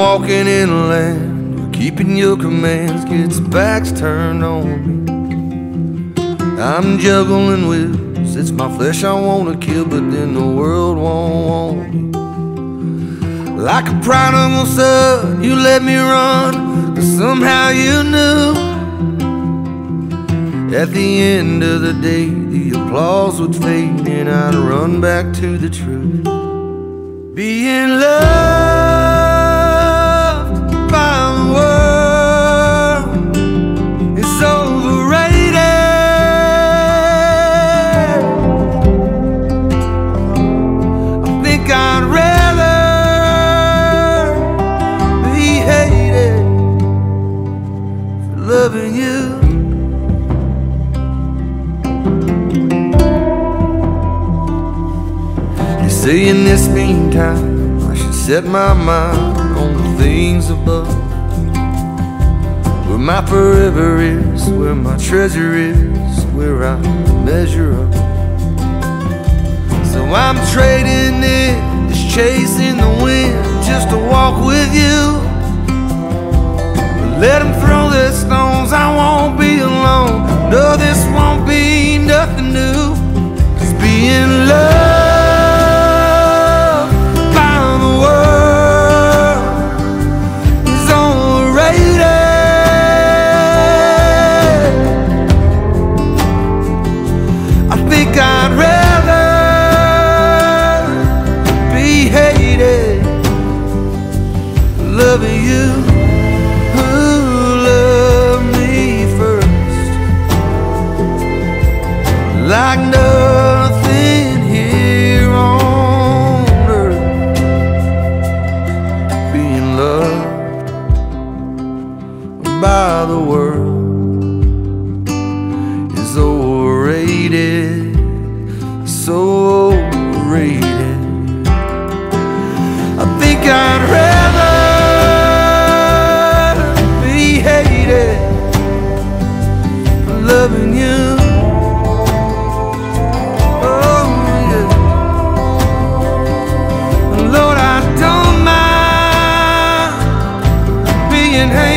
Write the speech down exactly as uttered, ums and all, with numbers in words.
walking in a land where keeping your commands gets backs turned on me. I'm juggling wills, it's my flesh I wanna kill, but then the world won't want me. Like a prodigal son, you let me run, but somehow you knew at the end of the day the applause would fade and I'd run back to the truth. Being loved by the world is overrated. I think I'd rather be hated for loving you. You say in this meantime I should set my mind on the things above, where my forever is, where my treasure is, where I measure up. So I'm trading in, just chasing the wind, just to walk with you. But let them throw their stones, I won't be alone. No, this won't be nothing new. Just being loved loving you, who loved me first, like nothing here on earth. Being loved by the world is overrated, so overrated. I think I'd rather loving you. Oh yeah. Lord, I don't mind being hated.